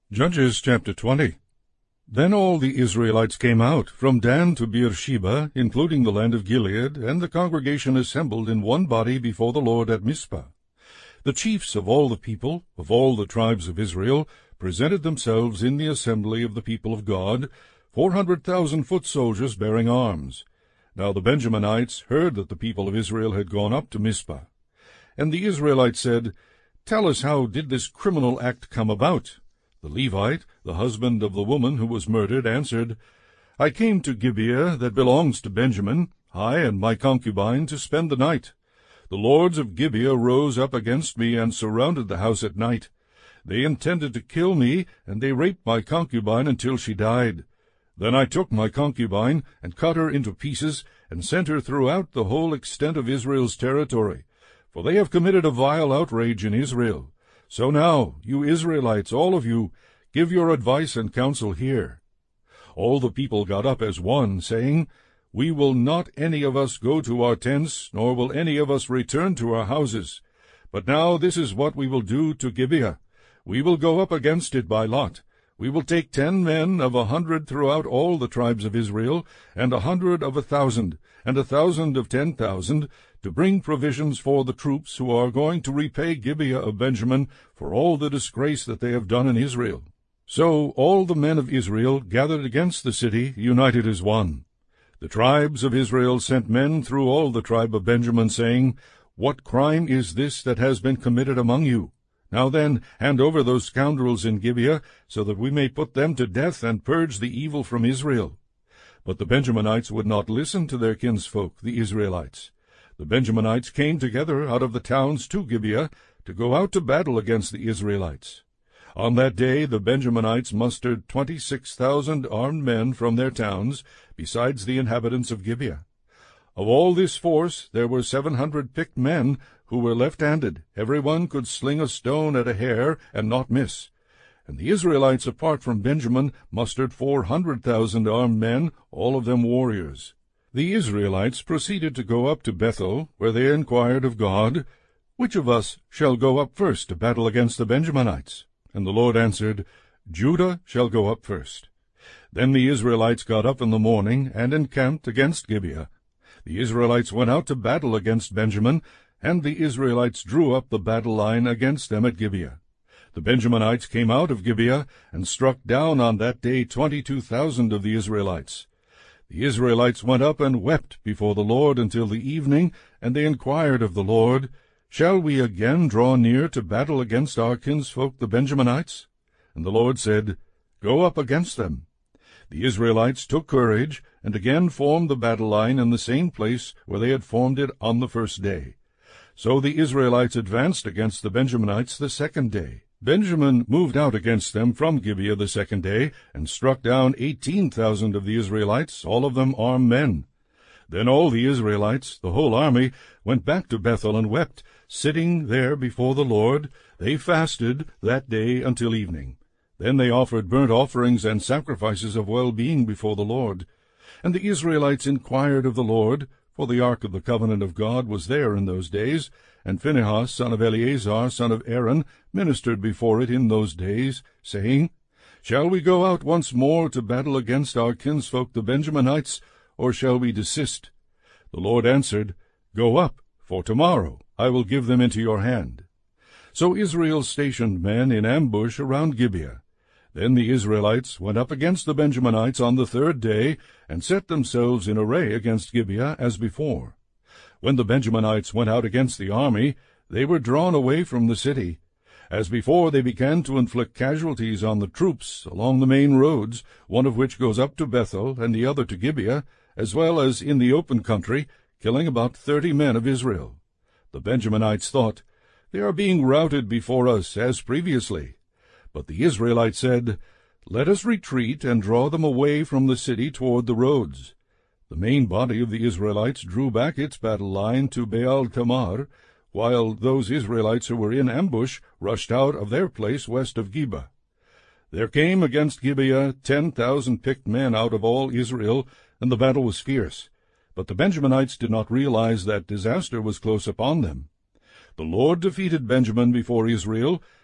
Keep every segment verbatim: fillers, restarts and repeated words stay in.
Judges chapter twenty. Then all the Israelites came out, from Dan to Beersheba, including the land of Gilead, and the congregation assembled in one body before the Lord at Mizpah. The chiefs of all the people, of all the tribes of Israel, presented themselves in the assembly of the people of God, four hundred thousand foot soldiers bearing arms. Now the Benjaminites heard that the people of Israel had gone up to Mizpah. And the Israelites said, Tell us, how did this criminal act come about? The Levite, the husband of the woman who was murdered, answered, I came to Gibeah, that belongs to Benjamin, I and my concubine, to spend the night. The lords of Gibeah rose up against me and surrounded the house at night. They intended to kill me, and they raped my concubine until she died. Then I took my concubine, and cut her into pieces, and sent her throughout the whole extent of Israel's territory. For they have committed a vile outrage in Israel. So now, you Israelites, all of you, give your advice and counsel here. All the people got up as one, saying, We will not any of us go to our tents, nor will any of us return to our houses. But now this is what we will do to Gibeah. We will go up against it by lot. We will take ten men of a hundred throughout all the tribes of Israel, and a hundred of a thousand, and a thousand of ten thousand, to bring provisions for the troops who are going to repay Gibeah of Benjamin for all the disgrace that they have done in Israel. So all the men of Israel gathered against the city, united as one. The tribes of Israel sent men through all the tribe of Benjamin, saying, What crime is this that has been committed among you? Now then, hand over those scoundrels in Gibeah, so that we may put them to death and purge the evil from Israel. But the Benjaminites would not listen to their kinsfolk, the Israelites. The Benjaminites came together out of the towns to Gibeah to go out to battle against the Israelites. On that day the Benjaminites mustered twenty-six thousand armed men from their towns, besides the inhabitants of Gibeah. Of all this force there were seven hundred picked men who were left-handed. Every one could sling a stone at a hare and not miss. And the Israelites, apart from Benjamin, mustered four hundred thousand armed men, all of them warriors. The Israelites proceeded to go up to Bethel, where they inquired of God, Which of us shall go up first to battle against the Benjaminites? And the Lord answered, Judah shall go up first. Then the Israelites got up in the morning, and encamped against Gibeah. The Israelites went out to battle against Benjamin, and the Israelites drew up the battle line against them at Gibeah. The Benjaminites came out of Gibeah, and struck down on that day twenty-two thousand of the Israelites. The Israelites went up and wept before the Lord until the evening, and they inquired of the Lord, Shall we again draw near to battle against our kinsfolk the Benjaminites? And the Lord said, Go up against them. The Israelites took courage, and again formed the battle line in the same place where they had formed it on the first day. So the Israelites advanced against the Benjaminites the second day. Benjamin moved out against them from Gibeah the second day, and struck down eighteen thousand of the Israelites, all of them armed men. Then all the Israelites, the whole army, went back to Bethel and wept, sitting there before the Lord. They fasted that day until evening. Then they offered burnt offerings and sacrifices of well-being before the Lord. And the Israelites inquired of the Lord, for the ark of the covenant of God was there in those days, and Phinehas, son of Eleazar, son of Aaron, ministered before it in those days, saying, Shall we go out once more to battle against our kinsfolk the Benjaminites, or shall we desist? The Lord answered, Go up, for tomorrow I will give them into your hand. So Israel stationed men in ambush around Gibeah. Then the Israelites went up against the Benjaminites on the third day, and set themselves in array against Gibeah as before. When the Benjaminites went out against the army, they were drawn away from the city. As before, they began to inflict casualties on the troops along the main roads, one of which goes up to Bethel and the other to Gibeah, as well as in the open country, killing about thirty men of Israel. The Benjaminites thought, They are being routed before us as previously. But the Israelites said, Let us retreat and draw them away from the city toward the roads. The main body of the Israelites drew back its battle line to Baal Tamar, while those Israelites who were in ambush rushed out of their place west of Geba. There came against Gibeah ten thousand picked men out of all Israel, and the battle was fierce. But the Benjaminites did not realize that disaster was close upon them. The Lord defeated Benjamin before Israel,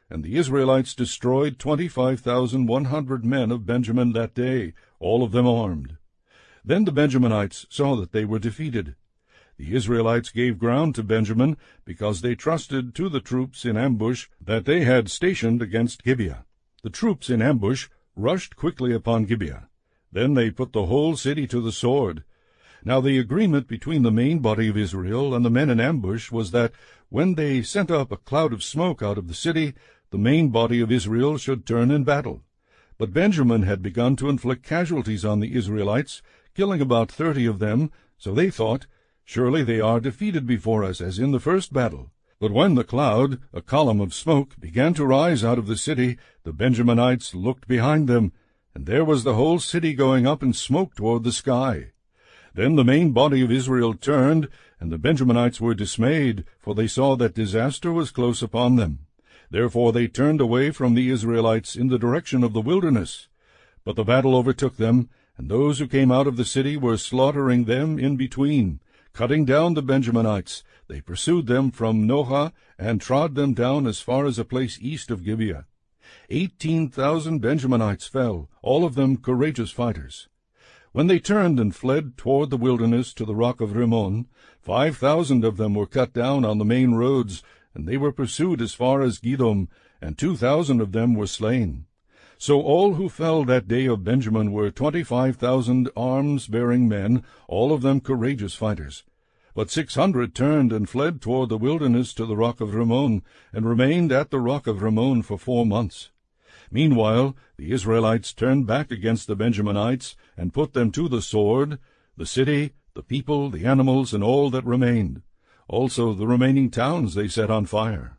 And the Israelites destroyed twenty-five thousand one hundred men of Benjamin that day, all of them armed. Then the Benjaminites saw that they were defeated. The Israelites gave ground to Benjamin, because they trusted to the troops in ambush that they had stationed against Gibeah. The troops in ambush rushed quickly upon Gibeah. Then they put the whole city to the sword. Now the agreement between the main body of Israel and the men in ambush was that, when they sent up a cloud of smoke out of the city, the main body of Israel should turn in battle. But Benjamin had begun to inflict casualties on the Israelites, killing about thirty of them, so they thought, "Surely they are defeated before us, as in the first battle." But when the cloud, a column of smoke, began to rise out of the city, the Benjaminites looked behind them, and there was the whole city going up in smoke toward the sky. Then the main body of Israel turned, and the Benjaminites were dismayed, for they saw that disaster was close upon them. Therefore they turned away from the Israelites in the direction of the wilderness. But the battle overtook them, and those who came out of the city were slaughtering them in between. Cutting down the Benjaminites, they pursued them from Nohah, and trod them down as far as a place east of Gibeah. Eighteen thousand Benjaminites fell, all of them courageous fighters. When they turned and fled toward the wilderness to the rock of Rimmon, five thousand of them were cut down on the main roads, and they were pursued as far as Gidom, and two thousand of them were slain. So all who fell that day of Benjamin were twenty-five thousand arms-bearing men, all of them courageous fighters. But six hundred turned and fled toward the wilderness to the rock of Rimmon, and remained at the rock of Rimmon for four months. Meanwhile the Israelites turned back against the Benjaminites, and put them to the sword, the city, the people, the animals, and all that remained. Also the remaining towns they set on fire.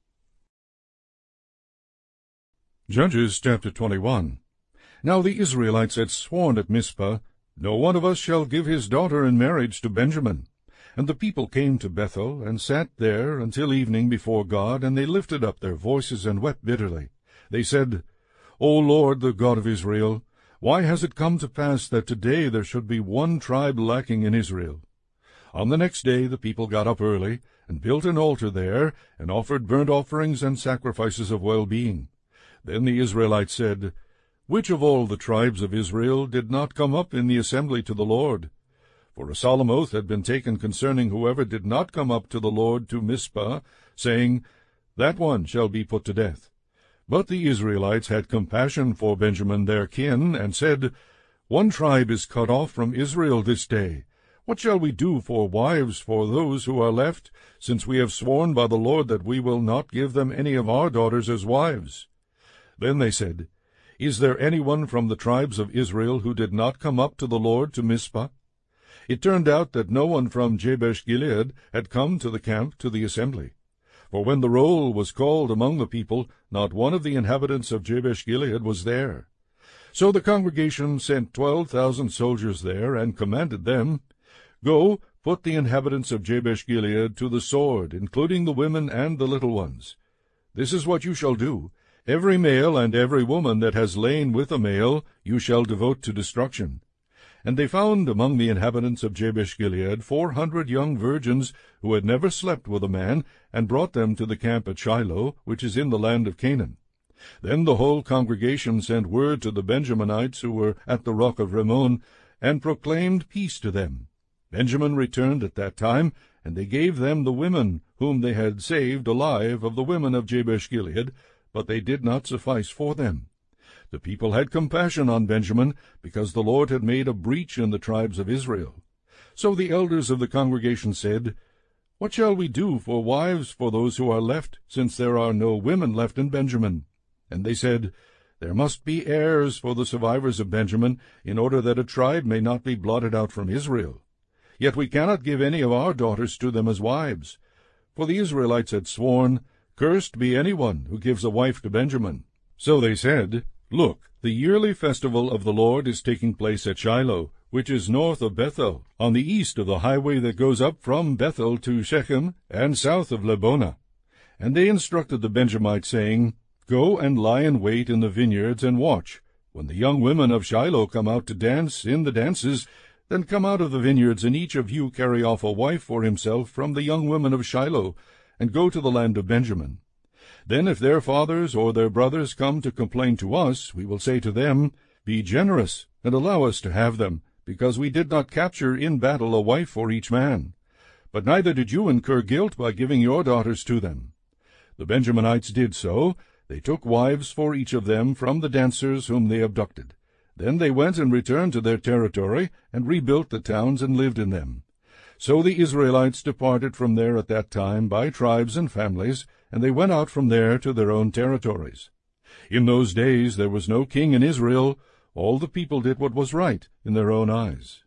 Judges chapter twenty-one. Now the Israelites had sworn at Mizpah, "No one of us shall give his daughter in marriage to Benjamin." And the people came to Bethel, and sat there until evening before God, and they lifted up their voices and wept bitterly. They said, "O Lord, the God of Israel, why has it come to pass that today there should be one tribe lacking in Israel?" On the next day the people got up early, and built an altar there, and offered burnt offerings and sacrifices of well-being. Then the Israelites said, "Which of all the tribes of Israel did not come up in the assembly to the Lord?" For a solemn oath had been taken concerning whoever did not come up to the Lord to Mizpah, saying, "That one shall be put to death." But the Israelites had compassion for Benjamin their kin, and said, "One tribe is cut off from Israel this day. What shall we do for wives for those who are left, since we have sworn by the Lord that we will not give them any of our daughters as wives?" Then they said, "Is there anyone from the tribes of Israel who did not come up to the Lord to Mizpah?" It turned out that no one from Jabesh-Gilead had come to the camp to the assembly. For when the roll was called among the people, not one of the inhabitants of Jabesh-Gilead was there. So the congregation sent twelve thousand soldiers there, and commanded them, "Go, put the inhabitants of Jabesh-Gilead to the sword, including the women and the little ones. This is what you shall do. Every male and every woman that has lain with a male you shall devote to destruction." And they found among the inhabitants of Jabesh-Gilead four hundred young virgins who had never slept with a man, and brought them to the camp at Shiloh, which is in the land of Canaan. Then the whole congregation sent word to the Benjaminites who were at the rock of Rimmon, and proclaimed peace to them. Benjamin returned at that time, and they gave them the women whom they had saved alive of the women of Jabesh-Gilead, but they did not suffice for them. The people had compassion on Benjamin, because the Lord had made a breach in the tribes of Israel. So the elders of the congregation said, "What shall we do for wives for those who are left, since there are no women left in Benjamin?" And they said, "There must be heirs for the survivors of Benjamin, in order that a tribe may not be blotted out from Israel. Yet we cannot give any of our daughters to them as wives." For the Israelites had sworn, "Cursed be anyone who gives a wife to Benjamin." So they said, "Look, the yearly festival of the Lord is taking place at Shiloh, which is north of Bethel, on the east of the highway that goes up from Bethel to Shechem, and south of Lebonah." And they instructed the Benjamites, saying, "Go and lie in wait in the vineyards and watch. When the young women of Shiloh come out to dance in the dances, then come out of the vineyards, and each of you carry off a wife for himself from the young women of Shiloh, and go to the land of Benjamin. Then if their fathers or their brothers come to complain to us, we will say to them, Be generous, and allow us to have them, because we did not capture in battle a wife for each man. But neither did you incur guilt by giving your daughters to them. The Benjaminites did so. They took wives for each of them from the dancers whom they abducted. Then they went and returned to their territory, and rebuilt the towns and lived in them. So the Israelites departed from there at that time by tribes and families, and they went out from there to their own territories. In those days there was no king in Israel. All the people did what was right in their own eyes.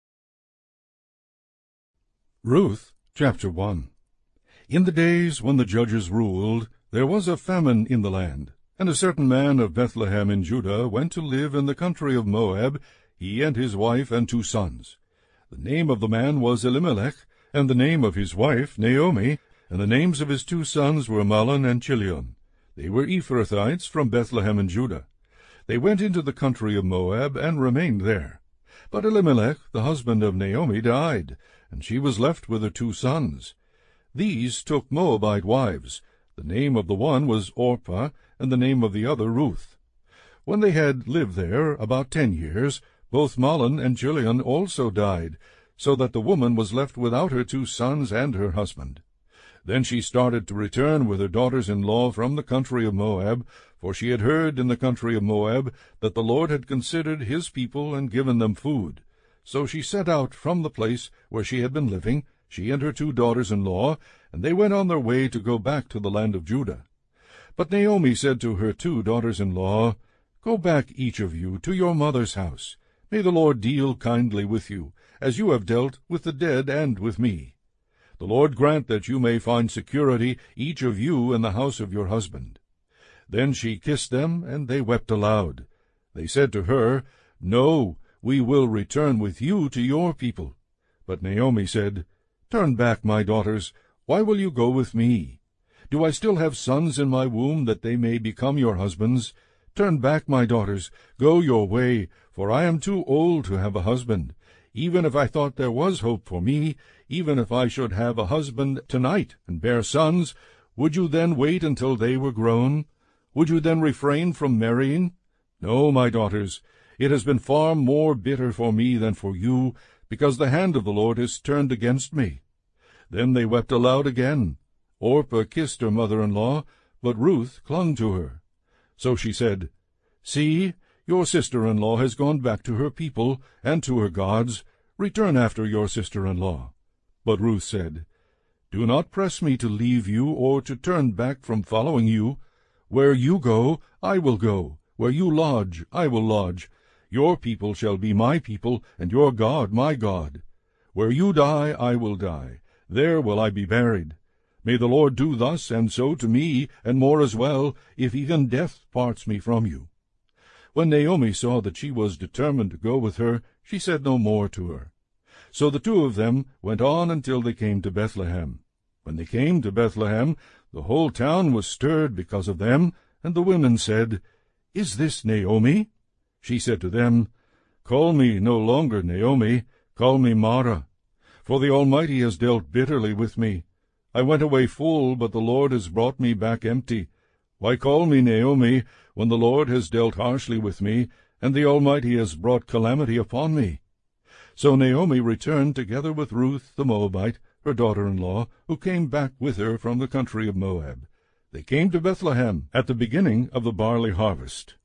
Ruth chapter one. In the days when the judges ruled, there was a famine in the land, and a certain man of Bethlehem in Judah went to live in the country of Moab, he and his wife and two sons. The name of the man was Elimelech, and the name of his wife Naomi, and the names of his two sons were Mahlon and Chilion. They were Ephrathites from Bethlehem in Judah. They went into the country of Moab and remained there. But Elimelech, the husband of Naomi, died, and she was left with her two sons. These took Moabite wives. The name of the one was Orpah, and the name of the other Ruth. When they had lived there about ten years, both Mahlon and Chilion also died, so that the woman was left without her two sons and her husband. Then she started to return with her daughters-in-law from the country of Moab, for she had heard in the country of Moab that the Lord had considered his people and given them food. So she set out from the place where she had been living, she and her two daughters-in-law, and they went on their way to go back to the land of Judah. But Naomi said to her two daughters-in-law, Go back, each of you, to your mother's house. May the Lord deal kindly with you, as you have dealt with the dead and with me. The Lord grant that you may find security, each of you, in the house of your husband. Then she kissed them, and they wept aloud. They said to her, No, we will return with you to your people. But Naomi said, Turn back, my daughters. Why will you go with me? Do I still have sons in my womb, that they may become your husbands? Turn back, my daughters. Go your way, for I am too old to have a husband. Even if I thought there was hope for me, even if I should have a husband tonight and bear sons, would you then wait until they were grown? Would you then refrain from marrying? No, my daughters, it has been far more bitter for me than for you, because the hand of the Lord is turned against me. Then they wept aloud again. Orpah kissed her mother-in-law, but Ruth clung to her. So she said, See, your sister-in-law has gone back to her people and to her gods. Return after your sister-in-law. But Ruth said, Do not press me to leave you or to turn back from following you. Where you go, I will go. Where you lodge, I will lodge. Your people shall be my people, and your God my God. Where you die, I will die. There will I be buried. May the Lord do thus and so to me, and more as well, if even death parts me from you. When Naomi saw that she was determined to go with her, she said no more to her. So the two of them went on until they came to Bethlehem. When they came to Bethlehem, the whole town was stirred because of them, and the women said, Is this Naomi? She said to them, Call me no longer Naomi, call me Mara, for the Almighty has dealt bitterly with me. I went away full, but the Lord has brought me back empty. Why call me Naomi, when the Lord has dealt harshly with me, and the Almighty has brought calamity upon me? So Naomi returned together with Ruth the Moabite, her daughter-in-law, who came back with her from the country of Moab. They came to Bethlehem at the beginning of the barley harvest.